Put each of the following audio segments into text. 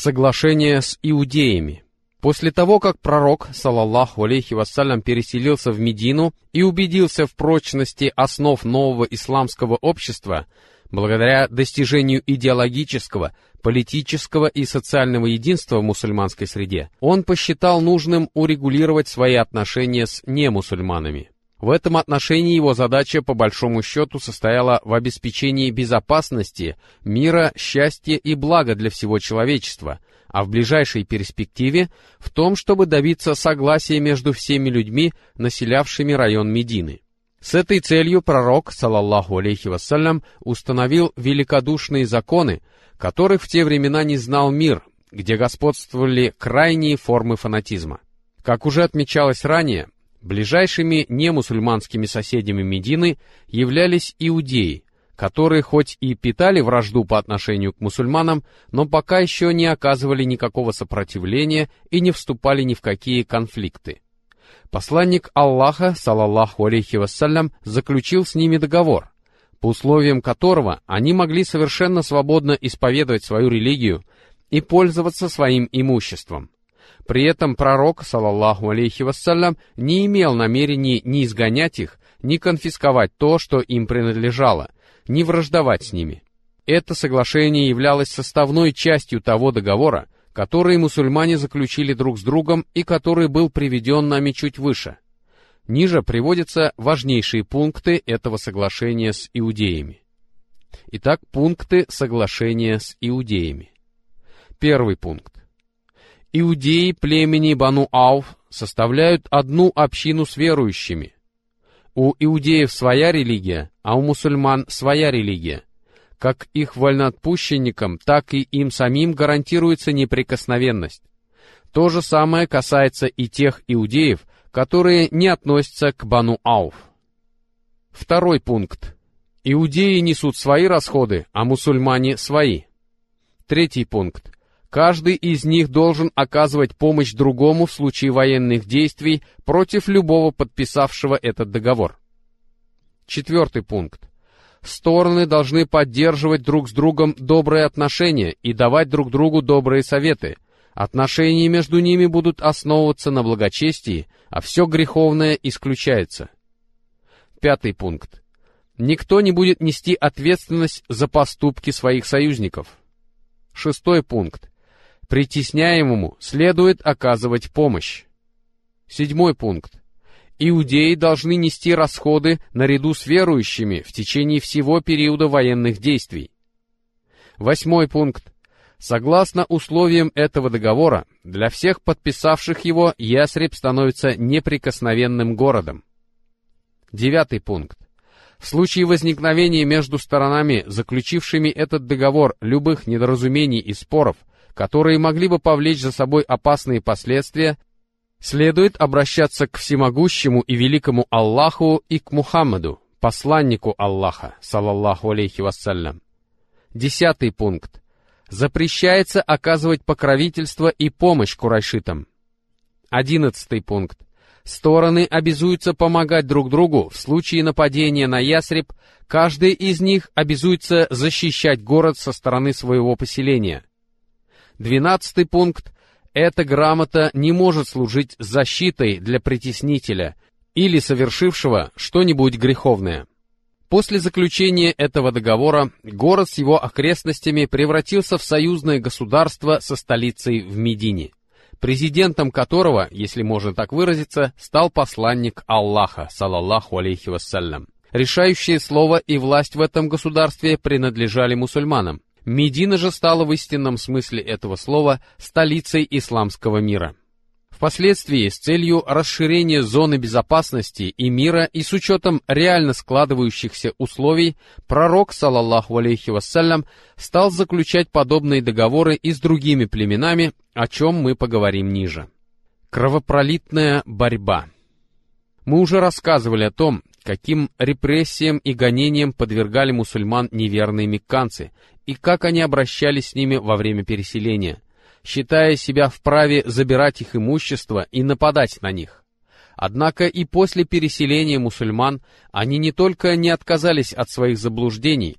Соглашение с иудеями. После того, как пророк, саллаллаху алейхи вассалям, переселился в Медину и убедился в прочности основ нового исламского общества, благодаря достижению идеологического, политического и социального единства в мусульманской среде, он посчитал нужным урегулировать свои отношения с немусульманами. В этом отношении его задача, по большому счету, состояла в обеспечении безопасности, мира, счастья и блага для всего человечества, а в ближайшей перспективе в том, чтобы добиться согласия между всеми людьми, населявшими район Медины. С этой целью пророк, саллаллаху алейхи вассалям, установил великодушные законы, которых в те времена не знал мир, где господствовали крайние формы фанатизма. Как уже отмечалось ранее, ближайшими немусульманскими соседями Медины являлись иудеи, которые хоть и питали вражду по отношению к мусульманам, но пока еще не оказывали никакого сопротивления и не вступали ни в какие конфликты. Посланник Аллаха, саллаллаху алейхи вассалям, заключил с ними договор, по условиям которого они могли совершенно свободно исповедовать свою религию и пользоваться своим имуществом. При этом пророк, саллаллаху алейхи вассалям, не имел намерений ни изгонять их, ни конфисковать то, что им принадлежало, ни враждовать с ними. Это соглашение являлось составной частью того договора, который мусульмане заключили друг с другом и который был приведен нами чуть выше. Ниже приводятся важнейшие пункты этого соглашения с иудеями. Итак, пункты соглашения с иудеями. Первый пункт. Иудеи племени Бану Ауф составляют одну общину с верующими. У иудеев своя религия, а у мусульман своя религия. Как их вольноотпущенникам, так и им самим гарантируется неприкосновенность. То же самое касается и тех иудеев, которые не относятся к Бану Ауф. Второй пункт. Иудеи несут свои расходы, а мусульмане свои. Третий пункт. Каждый из них должен оказывать помощь другому в случае военных действий против любого подписавшего этот договор. Четвертый пункт. Стороны должны поддерживать друг с другом добрые отношения и давать друг другу добрые советы. Отношения между ними будут основываться на благочестии, а все греховное исключается. Пятый пункт. Никто не будет нести ответственность за поступки своих союзников. Шестой пункт. Притесняемому следует оказывать помощь. Седьмой пункт. Иудеи должны нести расходы наряду с верующими в течение всего периода военных действий. Восьмой пункт. Согласно условиям этого договора, для всех подписавших его Ясриб становится неприкосновенным городом. Девятый пункт. В случае возникновения между сторонами, заключившими этот договор, любых недоразумений и споров, которые могли бы повлечь за собой опасные последствия, следует обращаться к всемогущему и великому Аллаху и к Мухаммаду, посланнику Аллаха, саллаллаху алейхи вассалям. Десятый пункт. Запрещается оказывать покровительство и помощь курайшитам. 11 пункт. Стороны обязуются помогать друг другу в случае нападения на Ясриб, каждый из них обязуется защищать город со стороны своего поселения. 12 пункт. Эта грамота не может служить защитой для притеснителя или совершившего что-нибудь греховное. После заключения этого договора город с его окрестностями превратился в союзное государство со столицей в Медине, президентом которого, если можно так выразиться, стал посланник Аллаха, саллаллаху алейхи вассалям. Решающее слово и власть в этом государстве принадлежали мусульманам. Медина же стала в истинном смысле этого слова столицей исламского мира. Впоследствии, с целью расширения зоны безопасности и мира и с учетом реально складывающихся условий, пророк, саллаллаху алейхи вассалям, стал заключать подобные договоры и с другими племенами, о чем мы поговорим ниже. Кровопролитная борьба. Мы уже рассказывали о том, каким репрессиям и гонениям подвергали мусульман неверные мекканцы, и как они обращались с ними во время переселения, считая себя вправе забирать их имущество и нападать на них. Однако и после переселения мусульман они не только не отказались от своих заблуждений,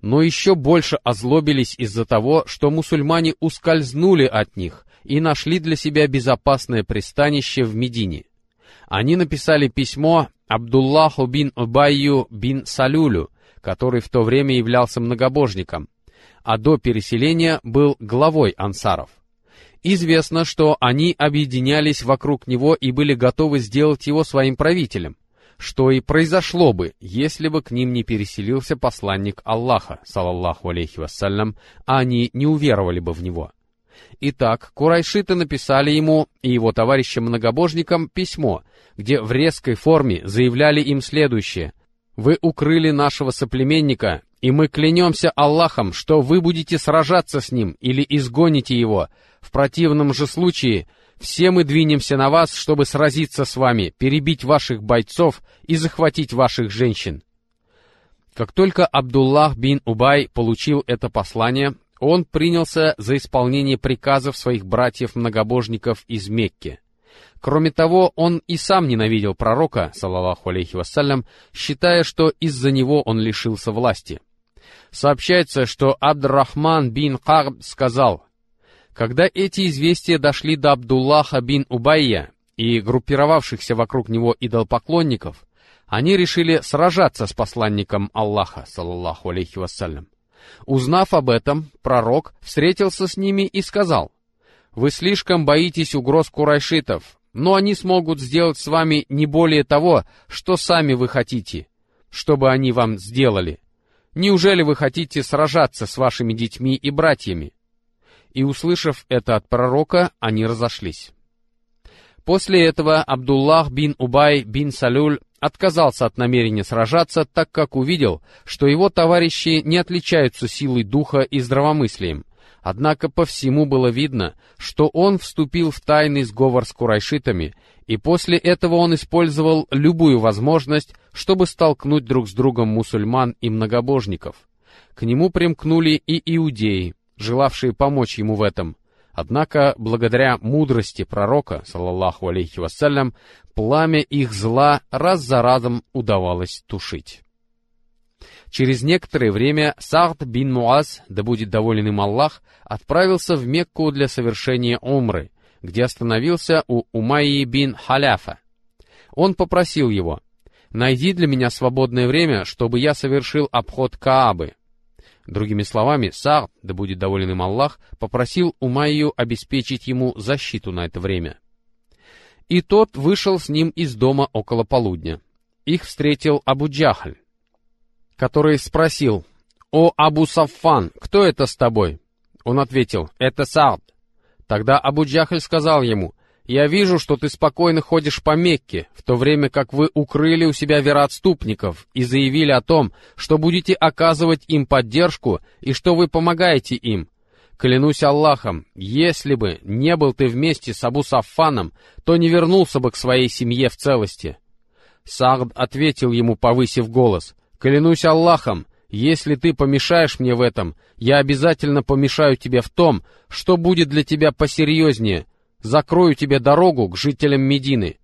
но еще больше озлобились из-за того, что мусульмане ускользнули от них и нашли для себя безопасное пристанище в Медине. Они написали письмо Абдуллаху бин Убайю бин Салюлю, который в то время являлся многобожником, а до переселения был главой ансаров. Известно, что они объединялись вокруг него и были готовы сделать его своим правителем, что и произошло бы, если бы к ним не переселился посланник Аллаха, салаллаху алейхи вассалям, а они не уверовали бы в него. Итак, курайшиты написали ему и его товарищам-многобожникам письмо, где в резкой форме заявляли им следующее: «Вы укрыли нашего соплеменника, и мы клянемся Аллахом, что вы будете сражаться с ним или изгоните его. В противном же случае все мы двинемся на вас, чтобы сразиться с вами, перебить ваших бойцов и захватить ваших женщин». Как только Абдуллах бин Убай получил это послание, он принялся за исполнение приказов своих братьев-многобожников из Мекки. Кроме того, он и сам ненавидел пророка, саллаллаху алейхи вассалям, считая, что из-за него он лишился власти. Сообщается, что Абд-Рахман бин Ка'б сказал: когда эти известия дошли до Абдуллаха бин Убайя и группировавшихся вокруг него идолопоклонников, они решили сражаться с посланником Аллаха, саллаллаху алейхи вассалям. Узнав об этом, пророк встретился с ними и сказал: «Вы слишком боитесь угроз курайшитов, но они смогут сделать с вами не более того, что сами вы хотите, чтобы они вам сделали. Неужели вы хотите сражаться с вашими детьми и братьями?» И, услышав это от пророка, они разошлись. После этого Абдуллах бин Убай бин Салюль отказался от намерения сражаться, так как увидел, что его товарищи не отличаются силой духа и здравомыслием. Однако по всему было видно, что он вступил в тайный сговор с курайшитами, и после этого он использовал любую возможность, чтобы столкнуть друг с другом мусульман и многобожников. К нему примкнули и иудеи, желавшие помочь ему в этом. Однако, благодаря мудрости пророка, саллаллаху алейхи вассалям, пламя их зла раз за разом удавалось тушить. Через некоторое время Саад бин Муаз, да будет доволен им Аллах, отправился в Мекку для совершения умры, где остановился у Умайи бин Халяфа. Он попросил его: «Найди для меня свободное время, чтобы я совершил обход Каабы». Другими словами, Саад, да будет доволен им Аллах, попросил Умайю обеспечить ему защиту на это время. И тот вышел с ним из дома около полудня. Их встретил Абу Джахль, который спросил: «О Абу Саффан, кто это с тобой?» Он ответил: «Это Саад». Тогда Абу Джахль сказал ему: «Я вижу, что ты спокойно ходишь по Мекке, в то время как вы укрыли у себя вероотступников и заявили о том, что будете оказывать им поддержку и что вы помогаете им. Клянусь Аллахом, если бы не был ты вместе с Абу Саффаном, то не вернулся бы к своей семье в целости». Саад ответил ему, повысив голос: «Клянусь Аллахом, если ты помешаешь мне в этом, я обязательно помешаю тебе в том, что будет для тебя посерьезнее. Закрою тебе дорогу к жителям Медины».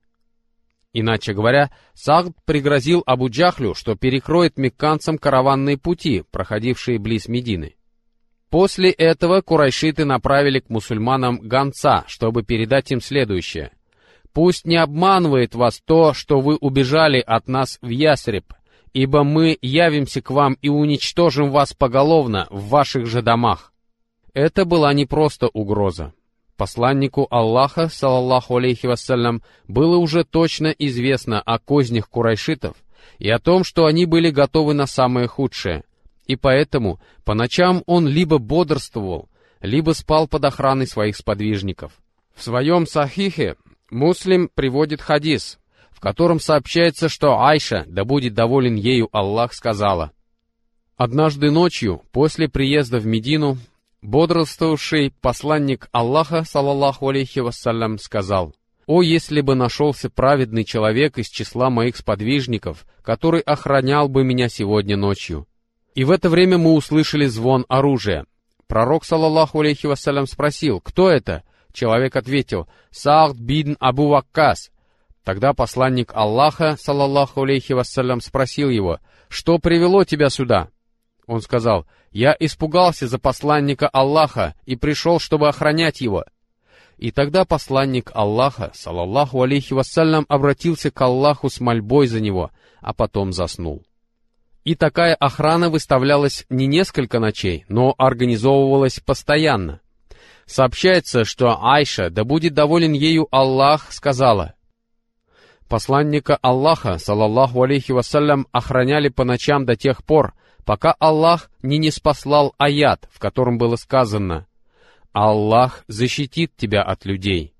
Иначе говоря, Саад пригрозил Абу Джахлю, что перекроет мекканцам караванные пути, проходившие близ Медины. После этого курайшиты направили к мусульманам гонца, чтобы передать им следующее: «Пусть не обманывает вас то, что вы убежали от нас в Ясриб, ибо мы явимся к вам и уничтожим вас поголовно в ваших же домах». Это была не просто угроза. Посланнику Аллаха, саллаллаху алейхи вассалям, было уже точно известно о кознях курайшитов и о том, что они были готовы на самое худшее. И поэтому по ночам он либо бодрствовал, либо спал под охраной своих сподвижников. В своем сахихе Муслим приводит хадис, в котором сообщается, что Айша, да будет доволен ею Аллах, сказала: «Однажды ночью, после приезда в Медину, бодрствовавший посланник Аллаха, саллаллаху алейхи вассалям, сказал: «О, если бы нашелся праведный человек из числа моих сподвижников, который охранял бы меня сегодня ночью». И в это время мы услышали звон оружия. Пророк, саллаллаху алейхи вассалям, спросил: «Кто это?» Человек ответил: «Саад бин Абу Ваккас». Тогда посланник Аллаха, саллаллаху алейхи вассалям, спросил его: «Что привело тебя сюда?» Он сказал: «Я испугался за посланника Аллаха и пришел, чтобы охранять его». И тогда посланник Аллаха, салаллаху алейхи вассалям, обратился к Аллаху с мольбой за него, а потом заснул. И такая охрана выставлялась не несколько ночей, но организовывалась постоянно. Сообщается, что Айша, да будет доволен ею Аллах, сказала: «Посланника Аллаха, салаллаху алейхи вассалям, охраняли по ночам до тех пор, пока Аллах не ниспослал аят, в котором было сказано: «Аллах защитит тебя от людей».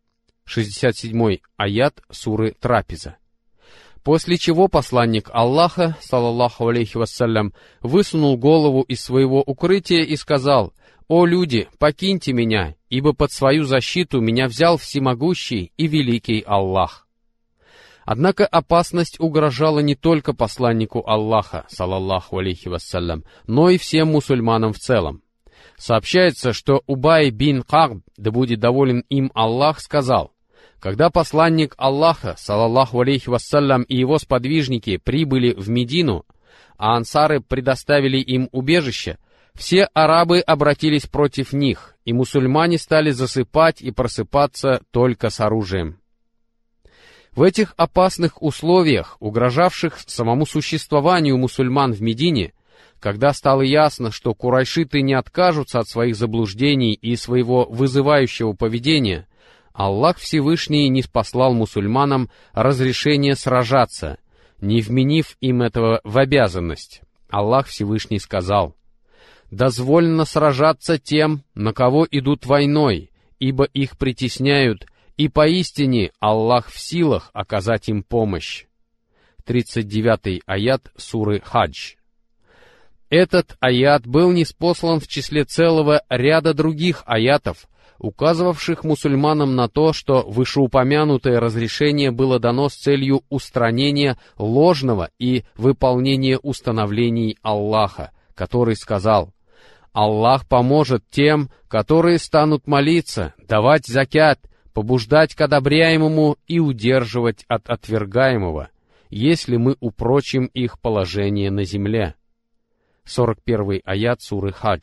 67-й аят суры Трапеза. После чего посланник Аллаха, салаллаху алейхи вассалям, высунул голову из своего укрытия и сказал: «О люди, покиньте меня, ибо под свою защиту меня взял всемогущий и великий Аллах». Однако опасность угрожала не только посланнику Аллаха, салаллаху алейхи вассалям, но и всем мусульманам в целом. Сообщается, что Убай бин Ка'б, да будет доволен им Аллах, сказал: когда посланник Аллаха, салаллаху алейхи вассалям, и его сподвижники прибыли в Медину, а ансары предоставили им убежище, все арабы обратились против них, и мусульмане стали засыпать и просыпаться только с оружием. В этих опасных условиях, угрожавших самому существованию мусульман в Медине, когда стало ясно, что курайшиты не откажутся от своих заблуждений и своего вызывающего поведения, Аллах Всевышний ниспослал мусульманам разрешение сражаться, не вменив им этого в обязанность. Аллах Всевышний сказал: «Дозволено сражаться тем, на кого идут войной, ибо их притесняют, и поистине Аллах в силах оказать им помощь». 39-й аят суры Хадж. Этот аят был ниспослан в числе целого ряда других аятов, указывавших мусульманам на то, что вышеупомянутое разрешение было дано с целью устранения ложного и выполнения установлений Аллаха, который сказал: «Аллах поможет тем, которые станут молиться, давать закят, побуждать к одобряемому и удерживать от отвергаемого, если мы упрочим их положение на земле». 41-й аят суры Хадж.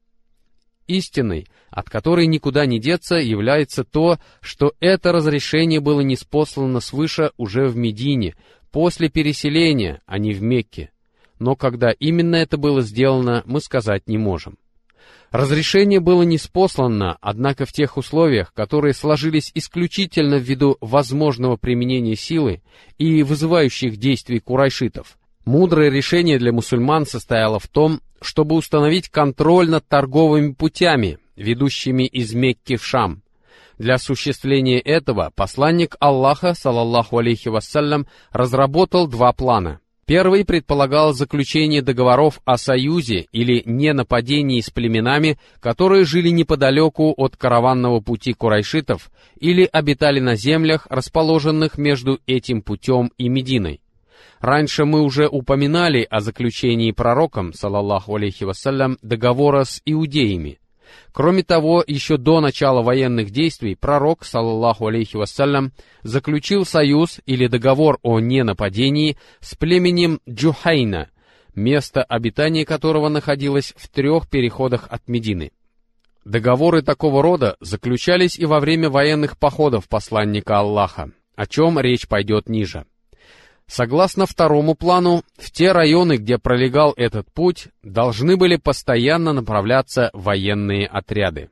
Истиной, от которой никуда не деться, является то, что это разрешение было ниспослано свыше уже в Медине, после переселения, а не в Мекке. Но когда именно это было сделано, мы сказать не можем. Разрешение было ниспослано, однако в тех условиях, которые сложились исключительно ввиду возможного применения силы и вызывающих действий курайшитов. Мудрое решение для мусульман состояло в том, чтобы установить контроль над торговыми путями, ведущими из Мекки в Шам. Для осуществления этого посланник Аллаха, салаллаху алейхи вассалям, разработал два плана. Первый предполагал заключение договоров о союзе или ненападении с племенами, которые жили неподалеку от караванного пути курайшитов или обитали на землях, расположенных между этим путем и Мединой. Раньше мы уже упоминали о заключении пророком, салаллаху алейхи вассалям, договора с иудеями. Кроме того, еще до начала военных действий пророк, салаллаху алейхи вассалям, заключил союз или договор о ненападении с племенем Джухайна, место обитания которого находилось в 3 переходах от Медины. Договоры такого рода заключались и во время военных походов посланника Аллаха, о чем речь пойдет ниже. Согласно второму плану, в те районы, где пролегал этот путь, должны были постоянно направляться военные отряды.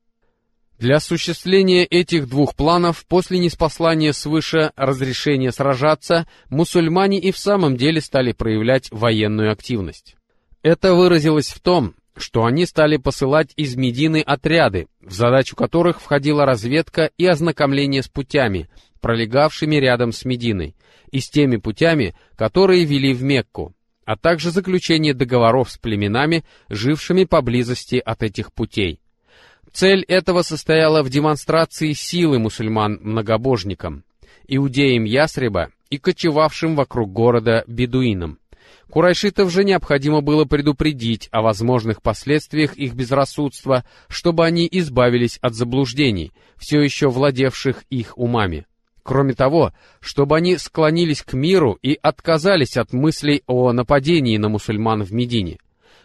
Для осуществления этих двух планов, после ниспослания свыше разрешения сражаться, мусульмане и в самом деле стали проявлять военную активность. Это выразилось в том, что они стали посылать из Медины отряды, в задачу которых входила разведка и ознакомление с путями, пролегавшими рядом с Мединой, и с теми путями, которые вели в Мекку, а также заключение договоров с племенами, жившими поблизости от этих путей. Цель этого состояла в демонстрации силы мусульман-многобожникам, иудеям Ясриба и кочевавшим вокруг города бедуинам. Курайшитов же необходимо было предупредить о возможных последствиях их безрассудства, чтобы они избавились от заблуждений, все еще владевших их умами. Кроме того, чтобы они склонились к миру и отказались от мыслей о нападении на мусульман в Медине.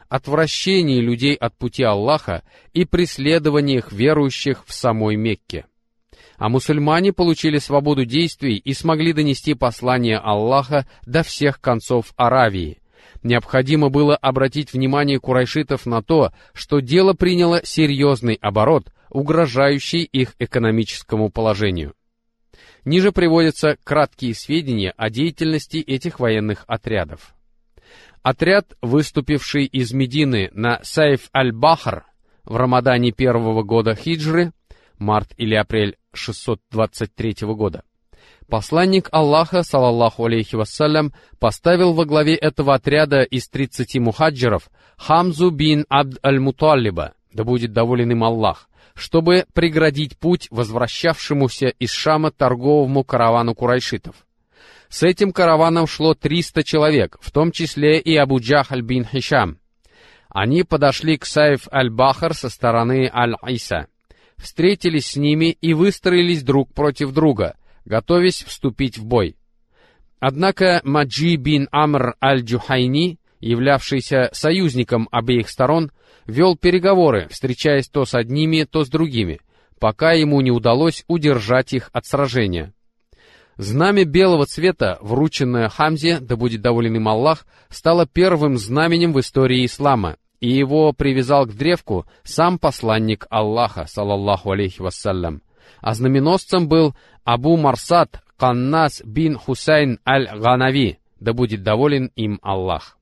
отвращении людей от пути Аллаха и преследованиях верующих в самой Мекке. А мусульмане получили свободу действий и смогли донести послание Аллаха до всех концов Аравии. Необходимо было обратить внимание курайшитов на то, что дело приняло серьезный оборот, угрожающий их экономическому положению. Ниже приводятся краткие сведения о деятельности этих военных отрядов. Отряд, выступивший из Медины на Сайф-аль-Бахр в Рамадане первого года хиджры, март или апрель 623 года, посланник Аллаха, салаллаху алейхи вассалям, поставил во главе этого отряда из 30 мухаджиров Хамзу бин Абд аль-Муталлиба, да будет доволен им Аллах, чтобы преградить путь возвращавшемуся из Шама торговому каравану курайшитов. С этим караваном шло 300 человек, в том числе и Абу Джахаль бин Хишам. Они подошли к Сайф-аль-Бахр со стороны Аль-Иса, встретились с ними и выстроились друг против друга, готовясь вступить в бой. Однако Маджи бин Амр аль-Джухайни, являвшийся союзником обеих сторон, вел переговоры, встречаясь то с одними, то с другими, пока ему не удалось удержать их от сражения. Знамя белого цвета, врученное Хамзе, да будет доволен им Аллах, стало первым знаменем в истории ислама, и его привязал к древку сам посланник Аллаха, салаллаху алейхи вассалям. А знаменосцем был Абу Марсад Каннас бин Хусайн аль-Ганави, да будет доволен им Аллах.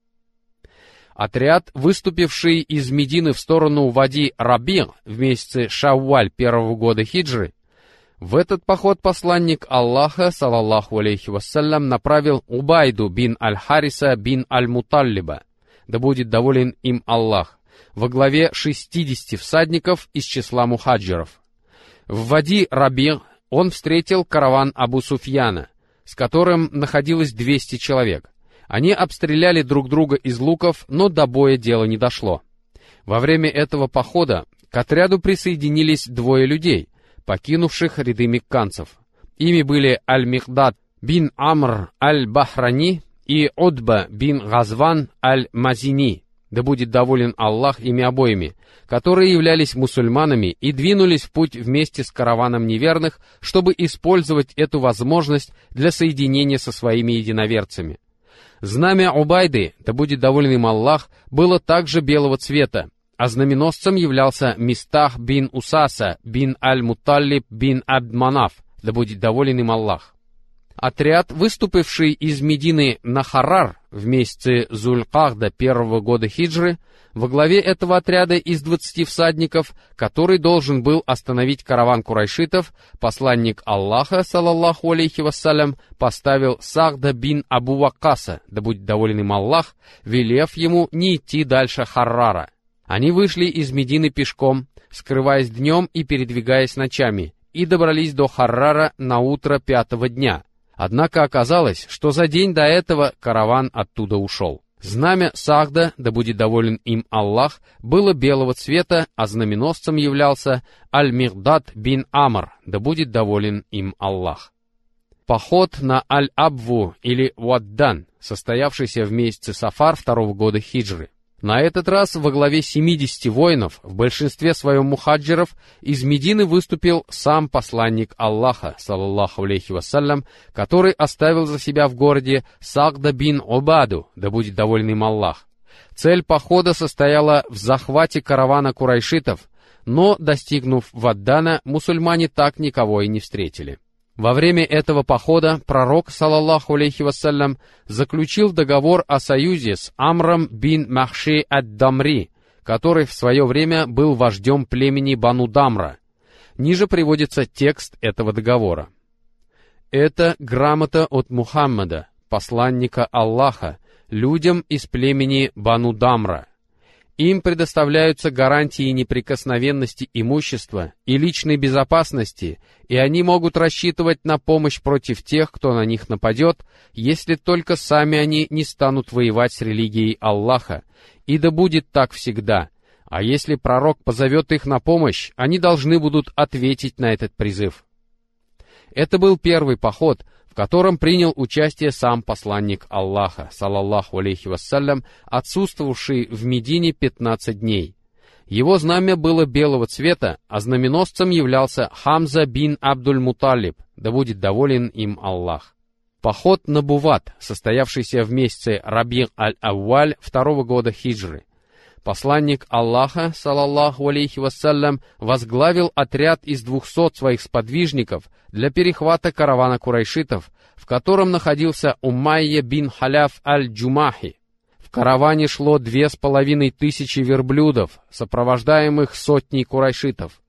Отряд, выступивший из Медины в сторону Вади Раби в месяце Шавваль первого года хиджры, в этот поход посланник Аллаха, салаллаху алейхи вассалям, направил Убайду бин аль-Хариса бин аль-Муталлиба, да будет доволен им Аллах, во главе 60 всадников из числа мухаджиров. В Вади Раби он встретил караван Абу Суфьяна, с которым находилось 200 человек. Они обстреляли друг друга из луков, но до боя дело не дошло. Во время этого похода к отряду присоединились 2 людей, покинувших ряды мекканцев. Ими были Аль-Михдад бин Амр аль-Бахрани и Удба бин Газван аль-Мазини, да будет доволен Аллах ими обоими, которые являлись мусульманами и двинулись в путь вместе с караваном неверных, чтобы использовать эту возможность для соединения со своими единоверцами. Знамя Убайды, да будет доволен им Аллах, было также белого цвета, а знаменосцем являлся Мистах бин Усаса бин Аль-Муталлиб бин Абд-Манаф, да будет доволен им Аллах. Отряд, выступивший из Медины на Харрар в месяце Зуль-Кахда первого года хиджры, во главе этого отряда из 20 всадников, который должен был остановить караван курайшитов, посланник Аллаха, салаллаху алейхи вассалям, поставил Сахда бин Абу Ваккаса, да будет доволен им Аллах, велев ему не идти дальше Харрара. Они вышли из Медины пешком, скрываясь днем и передвигаясь ночами, и добрались до Харрара на утро 5-го дня. Однако оказалось, что за день до этого караван оттуда ушел. Знамя Сахда, да будет доволен им Аллах, было белого цвета, а знаменосцем являлся Аль-Михдад бин Амр, да будет доволен им Аллах. Поход на Аль-Абву или Уаддан, состоявшийся в месяце Сафар 2-го года хиджры. На этот раз во главе 70 воинов, в большинстве своем мухаджиров, из Медины выступил сам посланник Аллаха, салаллаху алейхи вассалям, который оставил за себя в городе Сахда бин Убаду, да будет доволен им Аллах. Цель похода состояла в захвате каравана курайшитов, но, достигнув Ваддана, мусульмане так никого и не встретили. Во время этого похода пророк, салаллаху алейхи вассалям, заключил договор о союзе с Амром бин Махши ад-Дамри, который в свое время был вождем племени Бану Дамра. Ниже приводится текст этого договора. «Это грамота от Мухаммада, посланника Аллаха, людям из племени Бану Дамра. Им предоставляются гарантии неприкосновенности имущества и личной безопасности, и они могут рассчитывать на помощь против тех, кто на них нападет, если только сами они не станут воевать с религией Аллаха, и да будет так всегда. А если пророк позовет их на помощь, они должны будут ответить на этот призыв». Это был первый поход, в котором принял участие сам посланник Аллаха, салаллаху алейхи вассалям, отсутствовавший в Медине 15 дней. Его знамя было белого цвета, а знаменосцем являлся Хамза бин Абдуль-Муталиб, да будет доволен им Аллах. Поход на Буват, состоявшийся в месяце Раби'-аль-Авваль 2-го года хиджры. Посланник Аллаха, салаллаху алейхи вассалям, возглавил отряд из 200 своих сподвижников для перехвата каравана курайшитов, в котором находился Умайя бин Халяф аль-Джумахи. В караване шло 2500 верблюдов, сопровождаемых сотней курайшитов.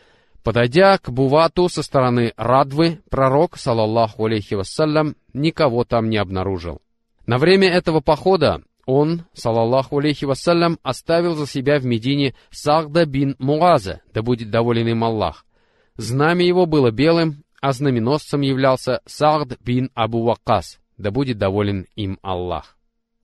Подойдя к Бувату со стороны Радвы, пророк, салаллаху алейхи вассалям, никого там не обнаружил. На время этого похода он, салаллаху алейхи вассалям, оставил за себя в Медине Сагда бин Муаза, да будет доволен им Аллах. Знамя его было белым, а знаменосцем являлся Сагд бин Абу Ваккас, да будет доволен им Аллах.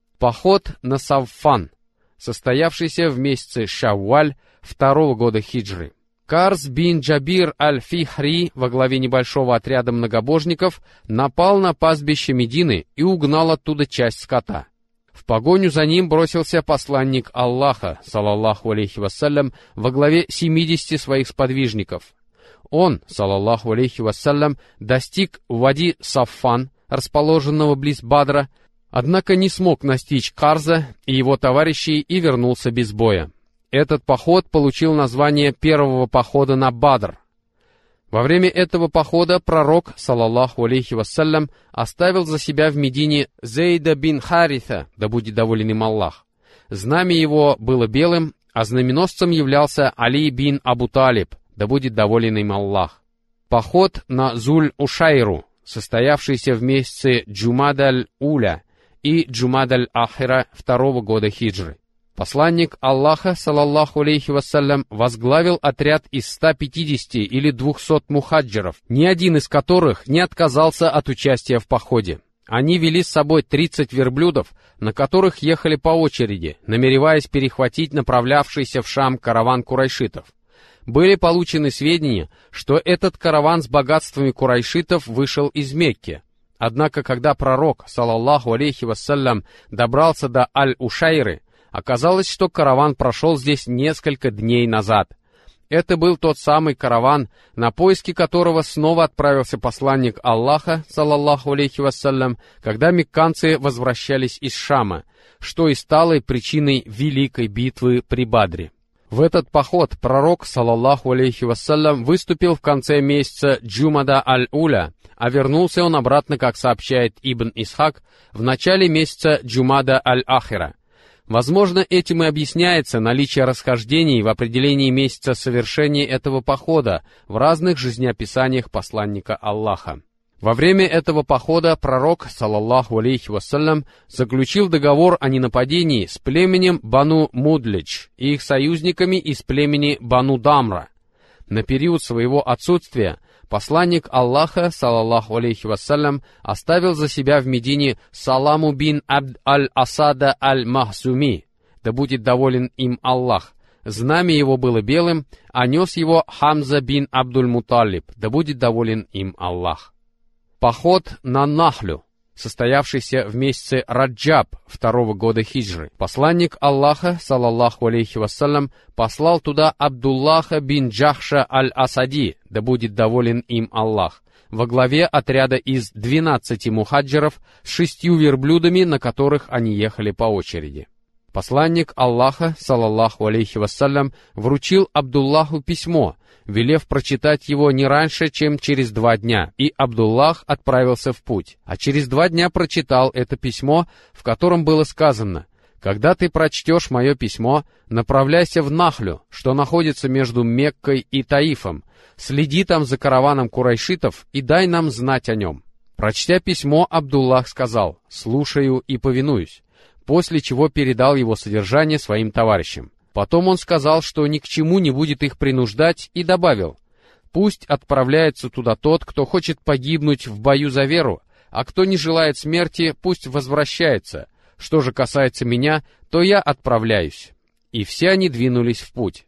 Поход на Саффан, состоявшийся в месяце Шавваль 2-го года хиджры. Карз бин Джабир аль-Фихри во главе небольшого отряда многобожников напал на пастбище Медины и угнал оттуда часть скота. В погоню за ним бросился посланник Аллаха, салаллаху алейхи вассалям, во главе 70 своих сподвижников. Он, салаллаху алейхи вассалям, достиг Вади Саффан, расположенного близ Бадра, однако не смог настичь Карза и его товарищей и вернулся без боя. Этот поход получил название первого похода на Бадр. Во время этого похода пророк, салаллаху алейхи вассалям, оставил за себя в Медине Зейда бин Хариса, да будет доволен им Аллах. Знамя его было белым, а знаменосцем являлся Али бин Абу Талиб, да будет доволен им Аллах. Поход на Зуль-Ушайру, состоявшийся в месяце Джумад-аль-Уля и Джумад-аль-Ахира 2-го года хиджры. Посланник Аллаха, салаллаху алейхи вассалям, возглавил отряд из 150 или 200 мухаджиров, ни один из которых не отказался от участия в походе. Они вели с собой 30 верблюдов, на которых ехали по очереди, намереваясь перехватить направлявшийся в Шам караван курайшитов. Были получены сведения, что этот караван с богатствами курайшитов вышел из Мекки. Однако, когда пророк, салаллаху алейхи вассалям, добрался до Аль-Ушайры, оказалось, что караван прошел здесь несколько дней назад. Это был тот самый караван, на поиски которого снова отправился посланник Аллаха, салаллаху алейхи вассалям, когда мекканцы возвращались из Шама, что и стало причиной великой битвы при Бадре. В этот поход пророк, салаллаху алейхи вассалям, выступил в конце месяца Джумада аль-Уля, а вернулся он обратно, как сообщает Ибн Исхак, в начале месяца Джумада аль-Ахира. Возможно, этим и объясняется наличие расхождений в определении месяца совершения этого похода в разных жизнеописаниях посланника Аллаха. Во время этого похода пророк, салаллаху алейхи вассалям, заключил договор о ненападении с племенем Бану Мудлич и их союзниками из племени Бану Дамра. На период своего отсутствия посланник Аллаха, салаллаху алейхи вассалям, оставил за себя в Медине Саламу бин Абд аль-Асада аль-Махзуми, да будет доволен им Аллах. Знамя его было белым, а нес его Хамза бин Абдуль-Муталиб, да будет доволен им Аллах. Поход на Нахлю, состоявшийся в месяце Раджаб 2-го года хиджры. Посланник Аллаха, салаллаху алейхи вассалям, послал туда Абдуллаха бин Джахша аль-Асади, да будет доволен им Аллах, во главе отряда из 12 мухаджиров с 6 верблюдами, на которых они ехали по очереди. Посланник Аллаха, салаллаху алейхи вассалям, вручил Абдуллаху письмо, велев прочитать его не раньше, чем через 2 дня, и Абдуллах отправился в путь, а через 2 дня прочитал это письмо, в котором было сказано: «Когда ты прочтешь мое письмо, направляйся в Нахлю, что находится между Меккой и Таифом, следи там за караваном курайшитов и дай нам знать о нем». Прочтя письмо, Абдуллах сказал: «Слушаю и повинуюсь», после чего передал его содержание своим товарищам. Потом он сказал, что ни к чему не будет их принуждать, и добавил: «Пусть отправляется туда тот, кто хочет погибнуть в бою за веру, а кто не желает смерти, пусть возвращается. Что же касается меня, то я отправляюсь». И все они двинулись в путь.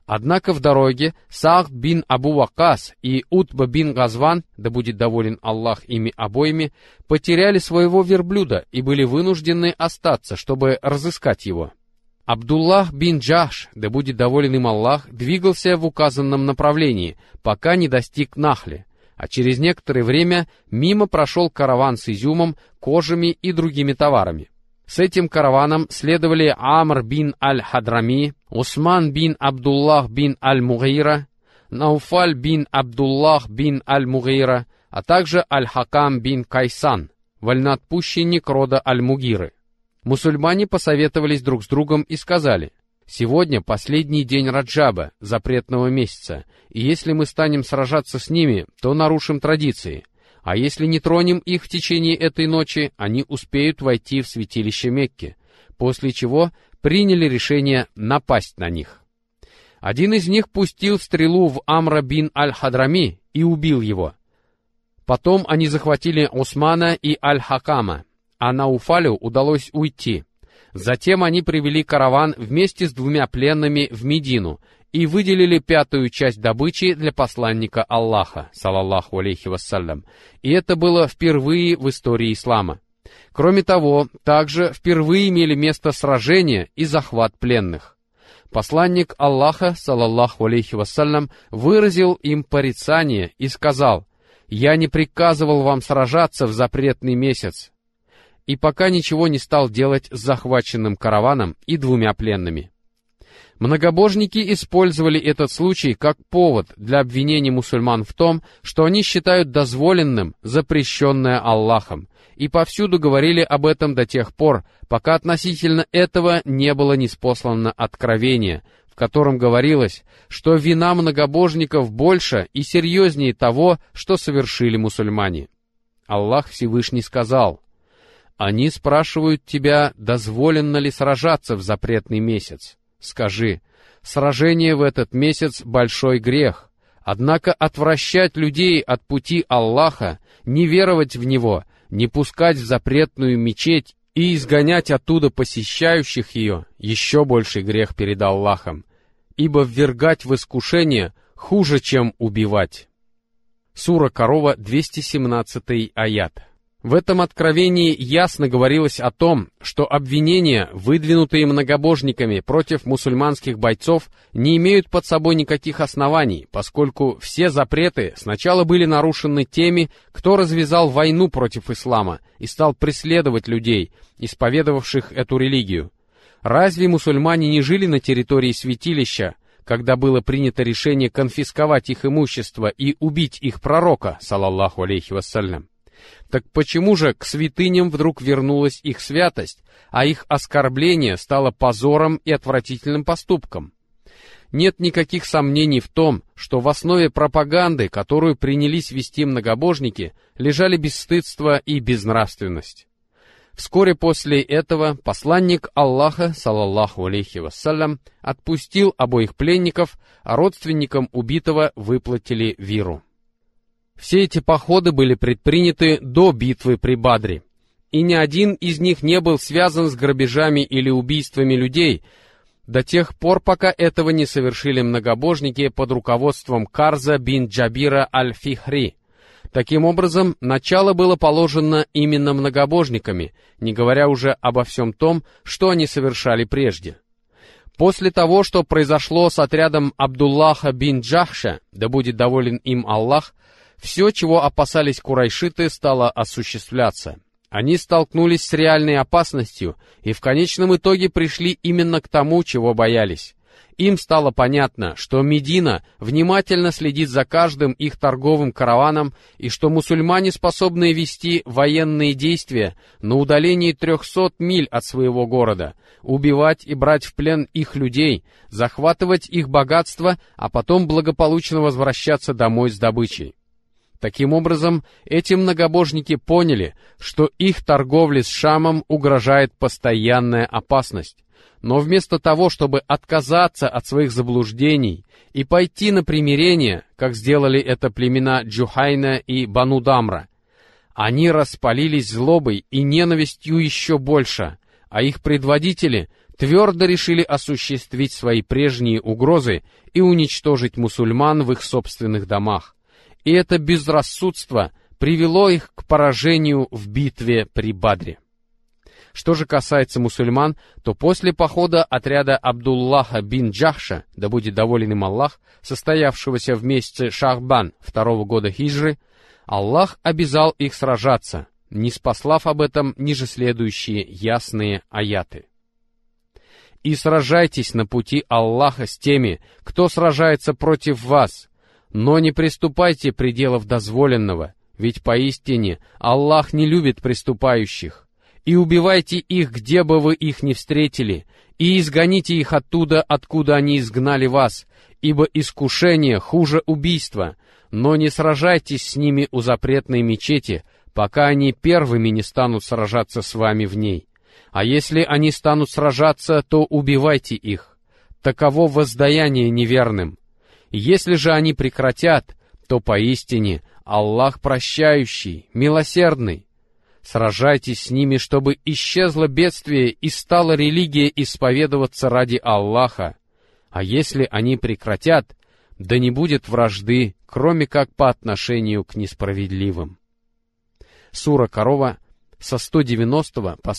Однако в дороге Саад бин Абу Ваккас и Утба бин Газван, да будет доволен Аллах ими обоими, потеряли своего верблюда и были вынуждены остаться, чтобы разыскать его. Абдуллах бин Джахш, да будет доволен им Аллах, двигался в указанном направлении, пока не достиг Нахли, а через некоторое время мимо прошел караван с изюмом, кожами и другими товарами. С этим караваном следовали Амр бин Аль-Хадрами, Усман бин Абдуллах бин Аль-Мугайра, Науфаль бин Абдуллах бин Аль-Мугайра, а также Аль-Хакам бин Кайсан, вольноотпущенник рода Аль-Мугиры. Мусульмане посоветовались друг с другом и сказали: «Сегодня последний день Раджаба, запретного месяца, и если мы станем сражаться с ними, то нарушим традиции. А если не тронем их в течение этой ночи, они успеют войти в святилище Мекки», после чего приняли решение напасть на них. Один из них пустил стрелу в Амра бин Аль-Хадрами и убил его. Потом они захватили Усмана и Аль-Хакама, а Науфалю удалось уйти. Затем они привели караван вместе с 2 пленными в Медину и выделили 5-ю часть добычи для посланника Аллаха, салаллаху алейхи вассалям, и это было впервые в истории ислама. Кроме того, также впервые имели место сражения и захват пленных. Посланник Аллаха, салаллаху алейхи вассалям, выразил им порицание и сказал: «Я не приказывал вам сражаться в запретный месяц», и пока ничего не стал делать с захваченным караваном и 2 пленными. Многобожники использовали этот случай как повод для обвинения мусульман в том, что они считают дозволенным запрещенное Аллахом, и повсюду говорили об этом до тех пор, пока относительно этого не было ниспослано откровение, в котором говорилось, что вина многобожников больше и серьезнее того, что совершили мусульмане. Аллах Всевышний сказал: «Они спрашивают тебя, дозволено ли сражаться в запретный месяц. Скажи: сражение в этот месяц — большой грех. Однако отвращать людей от пути Аллаха, не веровать в Него, не пускать в запретную мечеть и изгонять оттуда посещающих ее — еще больший грех перед Аллахом, ибо ввергать в искушение хуже, чем убивать». Сура Корова, 217 аят. В этом откровении ясно говорилось о том, что обвинения, выдвинутые многобожниками против мусульманских бойцов, не имеют под собой никаких оснований, поскольку все запреты сначала были нарушены теми, кто развязал войну против ислама и стал преследовать людей, исповедовавших эту религию. Разве мусульмане не жили на территории святилища, когда было принято решение конфисковать их имущество и убить их пророка, салаллаху алейхи вассалям? Так почему же к святыням вдруг вернулась их святость, а их оскорбление стало позором и отвратительным поступком? Нет никаких сомнений в том, что в основе пропаганды, которую принялись вести многобожники, лежали бесстыдство и безнравственность. Вскоре после этого посланник Аллаха, салаллаху алейхи вассалям, отпустил обоих пленников, а родственникам убитого выплатили виру. Все эти походы были предприняты до битвы при Бадре, и ни один из них не был связан с грабежами или убийствами людей до тех пор, пока этого не совершили многобожники под руководством Карза бин Джабира аль-Фихри. Таким образом, начало было положено именно многобожниками, не говоря уже обо всем том, что они совершали прежде. После того, что произошло с отрядом Абдуллаха бин Джахша, да будет доволен им Аллах, все, чего опасались курайшиты, стало осуществляться. Они столкнулись с реальной опасностью и в конечном итоге пришли именно к тому, чего боялись. Им стало понятно, что Медина внимательно следит за каждым их торговым караваном и что мусульмане способны вести военные действия на удалении 300 миль от своего города, убивать и брать в плен их людей, захватывать их богатство, а потом благополучно возвращаться домой с добычей. Таким образом, эти многобожники поняли, что их торговле с Шамом угрожает постоянная опасность. Но вместо того, чтобы отказаться от своих заблуждений и пойти на примирение, как сделали это племена Джухайна и Бану Дамра, они распалились злобой и ненавистью еще больше, а их предводители твердо решили осуществить свои прежние угрозы и уничтожить мусульман в их собственных домах. И это безрассудство привело их к поражению в битве при Бадре. Что же касается мусульман, то после похода отряда Абдуллаха бин Джахша, да будет доволен им Аллах, состоявшегося в месяце Шахбан 2-го года хиджры, Аллах обязал их сражаться, ниспослав об этом ниже следующие ясные аяты. «И сражайтесь на пути Аллаха с теми, кто сражается против вас, но не приступайте пределов дозволенного, ведь поистине Аллах не любит преступающих. И убивайте их, где бы вы их ни встретили, и изгоните их оттуда, откуда они изгнали вас, ибо искушение хуже убийства, но не сражайтесь с ними у запретной мечети, пока они первыми не станут сражаться с вами в ней. А если они станут сражаться, то убивайте их. Таково воздаяние неверным. Если же они прекратят, то поистине Аллах прощающий, милосердный. Сражайтесь с ними, чтобы исчезло бедствие и стала религия исповедоваться ради Аллаха. А если они прекратят, да не будет вражды, кроме как по отношению к несправедливым». Сура Корова со 190 по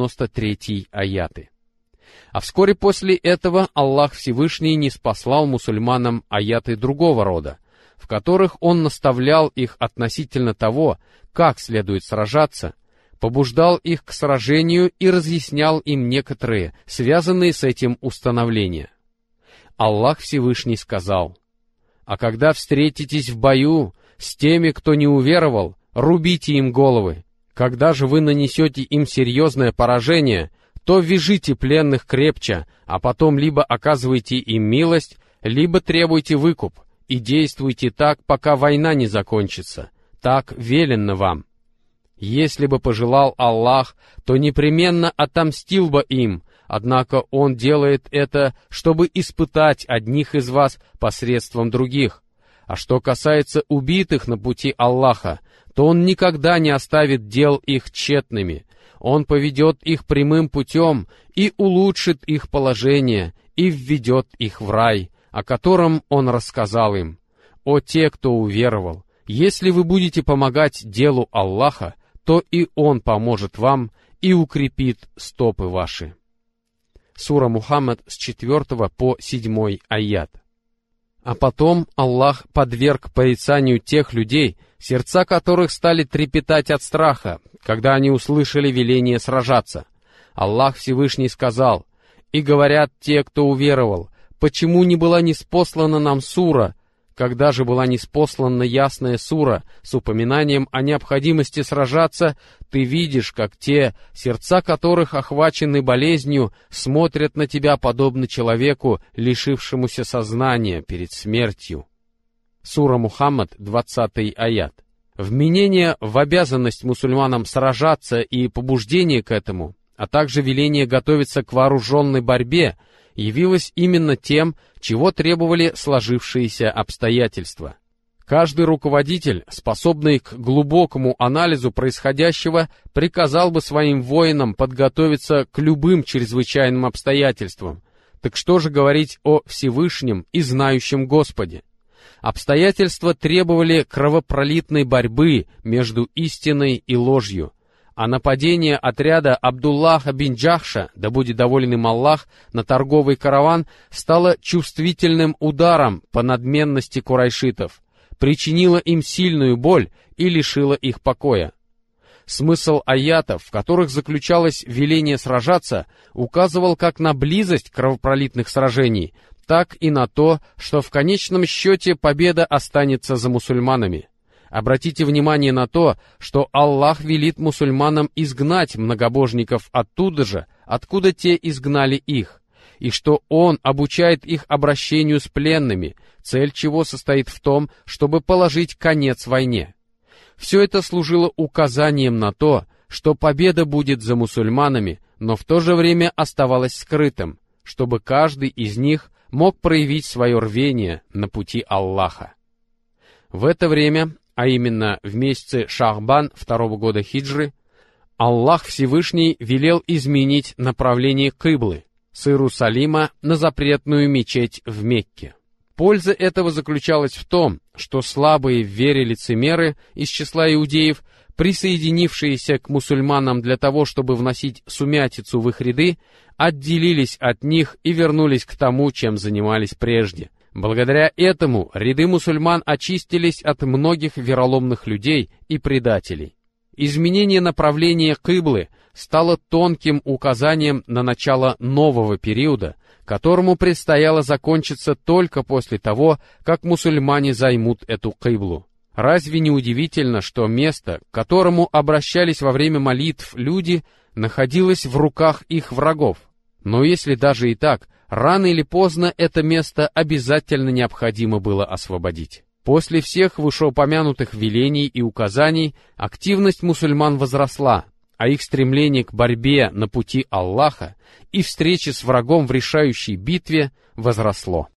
193 аяты. А вскоре после этого Аллах Всевышний ниспослал мусульманам аяты другого рода, в которых Он наставлял их относительно того, как следует сражаться, побуждал их к сражению и разъяснял им некоторые, связанные с этим установления. Аллах Всевышний сказал: «А когда встретитесь в бою с теми, кто не уверовал, рубите им головы. Когда же вы нанесете им серьезное поражение, то вяжите пленных крепче, а потом либо оказывайте им милость, либо требуйте выкуп, и действуйте так, пока война не закончится. Так велено вам. Если бы пожелал Аллах, то непременно отомстил бы им, однако Он делает это, чтобы испытать одних из вас посредством других. А что касается убитых на пути Аллаха, то Он никогда не оставит дел их тщетными. Он поведет их прямым путем и улучшит их положение, и введет их в рай, о котором Он рассказал им. О те, кто уверовал! Если вы будете помогать делу Аллаха, то и Он поможет вам и укрепит стопы ваши». Сура Мухаммад с 4 по 7 аят. А потом Аллах подверг порицанию тех людей, сердца которых стали трепетать от страха, когда они услышали веление сражаться. Аллах Всевышний сказал: «И говорят те, кто уверовал, почему не была ниспослана нам сура, когда же была ниспослана ясная сура с упоминанием о необходимости сражаться, ты видишь, как те, сердца которых охвачены болезнью, смотрят на тебя подобно человеку, лишившемуся сознания перед смертью». Сура Мухаммад, 20 аят. Вменение в обязанность мусульманам сражаться и побуждение к этому, а также веление готовиться к вооруженной борьбе, явилось именно тем, чего требовали сложившиеся обстоятельства. Каждый руководитель, способный к глубокому анализу происходящего, приказал бы своим воинам подготовиться к любым чрезвычайным обстоятельствам. Так что же говорить о Всевышнем и знающем Господе? Обстоятельства требовали кровопролитной борьбы между истиной и ложью, а нападение отряда Абдуллаха бин Джахша, да будет доволен им Аллах, на торговый караван стало чувствительным ударом по надменности курайшитов, причинило им сильную боль и лишило их покоя. Смысл аятов, в которых заключалось веление сражаться, указывал как на близость кровопролитных сражений, так и на то, что в конечном счете победа останется за мусульманами. Обратите внимание на то, что Аллах велит мусульманам изгнать многобожников оттуда же, откуда те изгнали их, и что Он обучает их обращению с пленными, цель чего состоит в том, чтобы положить конец войне. Все это служило указанием на то, что победа будет за мусульманами, но в то же время оставалось скрытым, чтобы каждый из них мог проявить свое рвение на пути Аллаха. В это время, а именно в месяце Шахбан 2-го года хиджры, Аллах Всевышний велел изменить направление кыблы, с Иерусалима на запретную мечеть в Мекке. Польза этого заключалась в том, что слабые в вере лицемеры из числа иудеев, присоединившиеся к мусульманам для того, чтобы вносить сумятицу в их ряды, отделились от них и вернулись к тому, чем занимались прежде. Благодаря этому ряды мусульман очистились от многих вероломных людей и предателей. Изменение направления кыблы стало тонким указанием на начало нового периода, которому предстояло закончиться только после того, как мусульмане займут эту кыблу. Разве не удивительно, что место, к которому обращались во время молитв люди, находилось в руках их врагов? Но если даже и так, рано или поздно это место обязательно необходимо было освободить. После всех вышеупомянутых велений и указаний активность мусульман возросла, а их стремление к борьбе на пути Аллаха и встрече с врагом в решающей битве возросло.